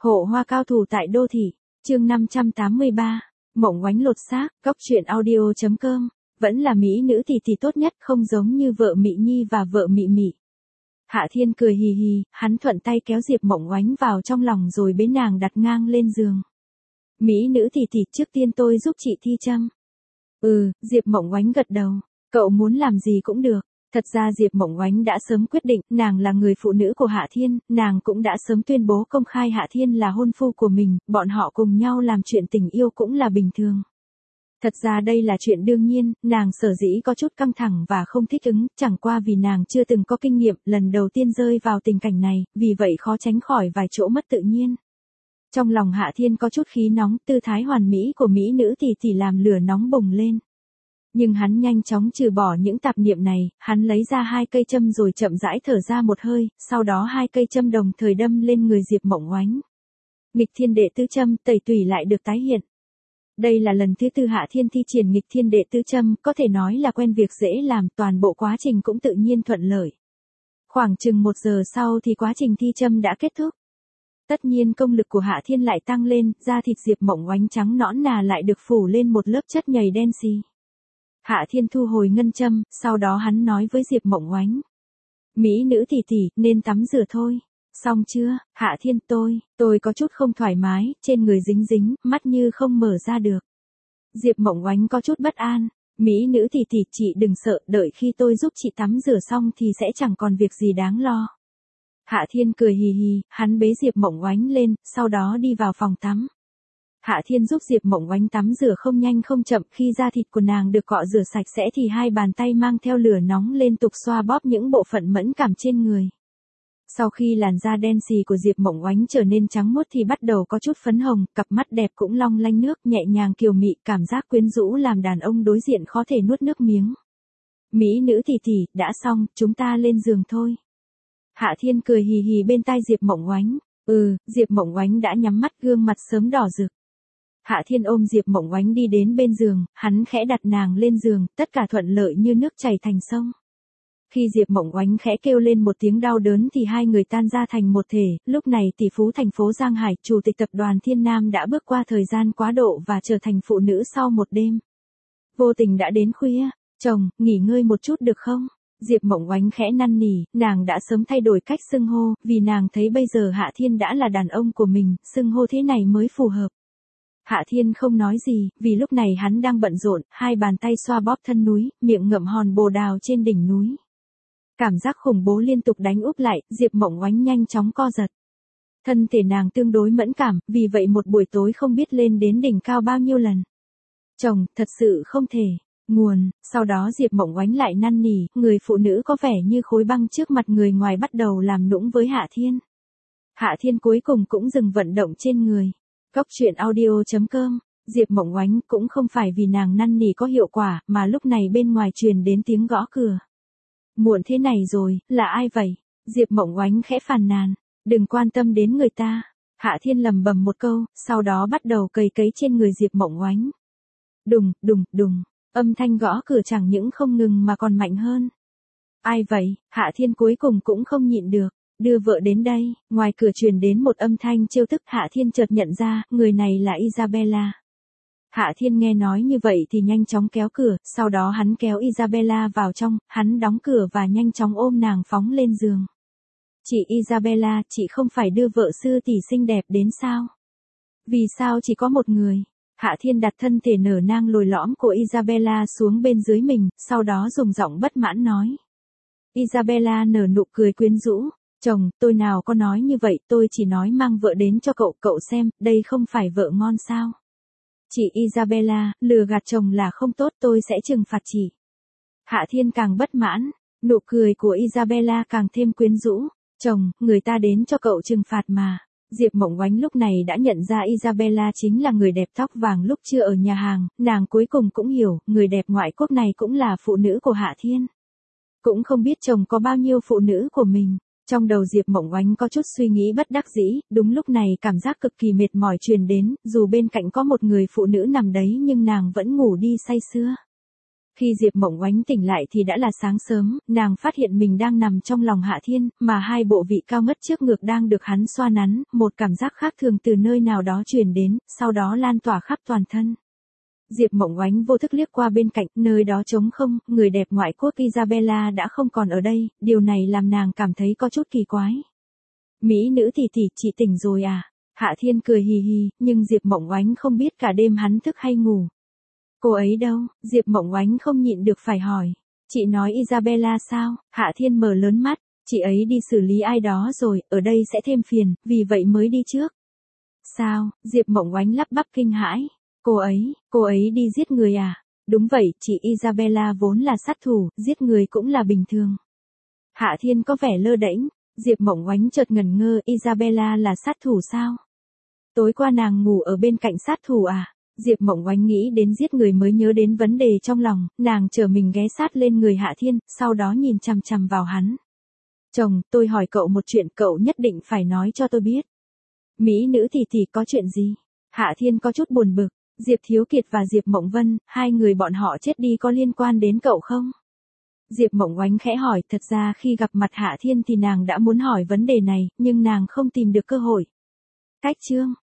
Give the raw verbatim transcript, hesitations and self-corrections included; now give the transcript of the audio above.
Hộ hoa cao thủ tại đô thị, chương năm trăm tám mươi ba, mộng oánh lột xác, góc truyện audio chấm com, vẫn là mỹ nữ thì thì tốt nhất, không giống như vợ Mị Nhi và vợ Mị Mị. Hạ Thiên cười hì hì, hắn thuận tay kéo Diệp Mộng Oánh vào trong lòng rồi bế nàng đặt ngang lên giường. Mỹ nữ thì thì, trước tiên tôi giúp chị thi châm. Ừ, Diệp Mộng Oánh gật đầu, cậu muốn làm gì cũng được. Thật ra Diệp Mộng Oánh đã sớm quyết định, nàng là người phụ nữ của Hạ Thiên, nàng cũng đã sớm tuyên bố công khai Hạ Thiên là hôn phu của mình, bọn họ cùng nhau làm chuyện tình yêu cũng là bình thường. Thật ra đây là chuyện đương nhiên, nàng sở dĩ có chút căng thẳng và không thích ứng, chẳng qua vì nàng chưa từng có kinh nghiệm, lần đầu tiên rơi vào tình cảnh này, vì vậy khó tránh khỏi vài chỗ mất tự nhiên. Trong lòng Hạ Thiên có chút khí nóng, tư thái hoàn mỹ của mỹ nữ thì thì làm lửa nóng bùng lên. Nhưng hắn nhanh chóng trừ bỏ những tạp niệm này, hắn lấy ra hai cây châm rồi chậm rãi thở ra một hơi, sau đó hai cây châm đồng thời đâm lên người Diệp Mộng Oánh. Nghịch thiên đệ tứ châm, tẩy tủy lại được tái hiện. Đây là lần thứ tư Hạ Thiên thi triển nghịch thiên đệ tứ châm, có thể nói là quen việc dễ làm, toàn bộ quá trình cũng tự nhiên thuận lợi. Khoảng chừng một giờ sau thì quá trình thi châm đã kết thúc. Tất nhiên công lực của Hạ Thiên lại tăng lên, da thịt Diệp Mộng Oánh trắng nõn nà lại được phủ lên một lớp chất nhầy đen xì. Hạ Thiên thu hồi ngân châm, sau đó hắn nói với Diệp Mộng Oánh. Mỹ nữ tỷ tỷ, nên tắm rửa thôi. Xong chưa, Hạ Thiên tôi, tôi có chút không thoải mái, trên người dính dính, mắt như không mở ra được. Diệp Mộng Oánh có chút bất an. Mỹ nữ tỷ tỷ, chị đừng sợ, đợi khi tôi giúp chị tắm rửa xong thì sẽ chẳng còn việc gì đáng lo. Hạ Thiên cười hì hì, hắn bế Diệp Mộng Oánh lên, sau đó đi vào phòng tắm. Hạ Thiên giúp Diệp Mộng Oánh tắm rửa không nhanh không chậm, khi da thịt của nàng được cọ rửa sạch sẽ thì hai bàn tay mang theo lửa nóng liên tục xoa bóp những bộ phận mẫn cảm trên người. Sau khi làn da đen xì của Diệp Mộng Oánh trở nên trắng muốt thì bắt đầu có chút phấn hồng, cặp mắt đẹp cũng long lanh nước, nhẹ nhàng kiều mị, cảm giác quyến rũ làm đàn ông đối diện khó thể nuốt nước miếng. Mỹ nữ tỷ tỷ, đã xong, chúng ta lên giường thôi. Hạ Thiên cười hì hì bên tai Diệp Mộng Oánh. Ừ, Diệp Mộng Oánh đã nhắm mắt, gương mặt sớm đỏ rực. Hạ Thiên ôm Diệp Mộng Oánh đi đến bên giường, hắn khẽ đặt nàng lên giường, tất cả thuận lợi như nước chảy thành sông. Khi Diệp Mộng Oánh khẽ kêu lên một tiếng đau đớn thì hai người tan ra thành một thể, lúc này tỷ phú thành phố Giang Hải, chủ tịch tập đoàn Thiên Nam đã bước qua thời gian quá độ và trở thành phụ nữ sau một đêm. Vô tình đã đến khuya, chồng, nghỉ ngơi một chút được không? Diệp Mộng Oánh khẽ năn nỉ, nàng đã sớm thay đổi cách xưng hô, vì nàng thấy bây giờ Hạ Thiên đã là đàn ông của mình, xưng hô thế này mới phù hợp. Hạ Thiên không nói gì, vì lúc này hắn đang bận rộn, hai bàn tay xoa bóp thân núi, miệng ngậm hòn bồ đào trên đỉnh núi. Cảm giác khủng bố liên tục đánh úp lại, Diệp Mộng Oánh nhanh chóng co giật. Thân thể nàng tương đối mẫn cảm, vì vậy một buổi tối không biết lên đến đỉnh cao bao nhiêu lần. Chồng, thật sự không thể. Nguồn, sau đó Diệp Mộng Oánh lại năn nỉ, người phụ nữ có vẻ như khối băng trước mặt người ngoài bắt đầu làm nũng với Hạ Thiên. Hạ Thiên cuối cùng cũng dừng vận động trên người. Góc truyện audio chấm com, Diệp Mộng Oánh cũng không phải vì nàng năn nỉ có hiệu quả, mà lúc này bên ngoài truyền đến tiếng gõ cửa. Muộn thế này rồi, là ai vậy? Diệp Mộng Oánh khẽ phàn nàn, đừng quan tâm đến người ta. Hạ Thiên lầm bầm một câu, sau đó bắt đầu cày cấy trên người Diệp Mộng Oánh. Đùng, đùng, đùng, âm thanh gõ cửa chẳng những không ngừng mà còn mạnh hơn. Ai vậy? Hạ Thiên cuối cùng cũng không nhịn được. Đưa vợ đến đây, ngoài cửa truyền đến một âm thanh trêu tức, Hạ Thiên chợt nhận ra, người này là Isabella. Hạ Thiên nghe nói như vậy thì nhanh chóng kéo cửa, sau đó hắn kéo Isabella vào trong, hắn đóng cửa và nhanh chóng ôm nàng phóng lên giường. Chị Isabella, chị không phải đưa vợ sư tỷ xinh đẹp đến sao? Vì sao chỉ có một người? Hạ Thiên đặt thân thể nở nang lồi lõm của Isabella xuống bên dưới mình, sau đó dùng giọng bất mãn nói. Isabella nở nụ cười quyến rũ. Chồng, tôi nào có nói như vậy, tôi chỉ nói mang vợ đến cho cậu, cậu xem, đây không phải vợ ngon sao? Chị Isabella, lừa gạt chồng là không tốt, tôi sẽ trừng phạt chị. Hạ Thiên càng bất mãn, nụ cười của Isabella càng thêm quyến rũ. Chồng, người ta đến cho cậu trừng phạt mà. Diệp Mộng Oánh lúc này đã nhận ra Isabella chính là người đẹp tóc vàng lúc chưa ở nhà hàng, nàng cuối cùng cũng hiểu, người đẹp ngoại quốc này cũng là phụ nữ của Hạ Thiên. Cũng không biết chồng có bao nhiêu phụ nữ của mình. Trong đầu Diệp Mộng Oánh có chút suy nghĩ bất đắc dĩ, đúng lúc này cảm giác cực kỳ mệt mỏi truyền đến, dù bên cạnh có một người phụ nữ nằm đấy nhưng nàng vẫn ngủ đi say sưa. Khi Diệp Mộng Oánh tỉnh lại thì đã là sáng sớm, nàng phát hiện mình đang nằm trong lòng Hạ Thiên, mà hai bộ vị cao ngất trước ngực đang được hắn xoa nắn, một cảm giác khác thường từ nơi nào đó truyền đến, sau đó lan tỏa khắp toàn thân. Diệp Mộng Oánh vô thức liếc qua bên cạnh, nơi đó trống không, người đẹp ngoại quốc Isabella đã không còn ở đây, điều này làm nàng cảm thấy có chút kỳ quái. Mỹ nữ tỷ tỷ, chị tỉnh rồi à? Hạ Thiên cười hì hì, nhưng Diệp Mộng Oánh không biết cả đêm hắn thức hay ngủ. Cô ấy đâu? Diệp Mộng Oánh không nhịn được phải hỏi. Chị nói Isabella sao? Hạ Thiên mở lớn mắt, chị ấy đi xử lý ai đó rồi, ở đây sẽ thêm phiền, vì vậy mới đi trước. Sao? Diệp Mộng Oánh lắp bắp kinh hãi. Cô ấy, cô ấy đi giết người à? Đúng vậy, chị Isabella vốn là sát thủ, giết người cũng là bình thường. Hạ Thiên có vẻ lơ đễnh, Diệp Mộng Oánh chợt ngẩn ngơ, Isabella là sát thủ sao? Tối qua nàng ngủ ở bên cạnh sát thủ à? Diệp Mộng Oánh nghĩ đến giết người mới nhớ đến vấn đề trong lòng, nàng trở mình ghé sát lên người Hạ Thiên, sau đó nhìn chằm chằm vào hắn. Chồng, tôi hỏi cậu một chuyện, cậu nhất định phải nói cho tôi biết. Mỹ nữ tỷ tỷ, có chuyện gì? Hạ Thiên có chút buồn bực, Diệp Thiếu Kiệt và Diệp Mộng Vân, hai người bọn họ chết đi có liên quan đến cậu không? Diệp Mộng Oánh khẽ hỏi, thật ra khi gặp mặt Hạ Thiên thì nàng đã muốn hỏi vấn đề này, nhưng nàng không tìm được cơ hội. Cách chương